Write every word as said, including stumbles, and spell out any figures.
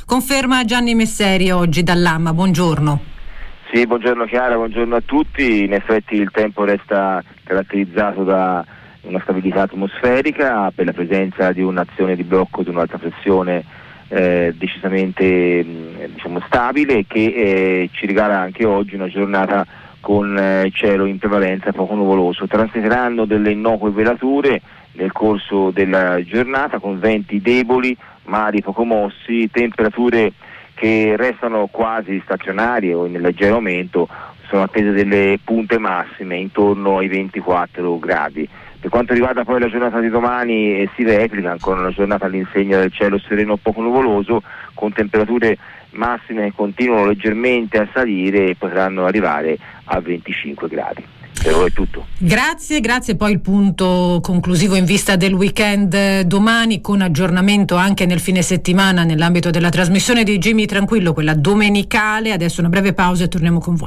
Conferma Gianni Messeri oggi dall'A M A, buongiorno. Sì, buongiorno Chiara, buongiorno a tutti. In effetti il tempo resta caratterizzato da una stabilità atmosferica per la presenza di un'azione di blocco di un'alta pressione eh, decisamente mh, diciamo stabile, che eh, ci regala anche oggi una giornata con eh, cielo in prevalenza poco nuvoloso. Transiteranno delle innocue velature nel corso della giornata con venti deboli, mari poco mossi, temperature che restano quasi stazionarie o in leggero aumento. Sono attese delle punte massime intorno ai ventiquattro gradi. Per quanto riguarda poi la giornata di domani, eh, si replica ancora una giornata all'insegna del cielo sereno poco nuvoloso, con temperature massime che continuano leggermente a salire e potranno arrivare a venticinque gradi. Per ora è tutto. Grazie, grazie. Poi il punto conclusivo in vista del weekend domani, con aggiornamento anche nel fine settimana nell'ambito della trasmissione di Jimmy Tranquillo, quella domenicale. Adesso una breve pausa e torniamo con voi.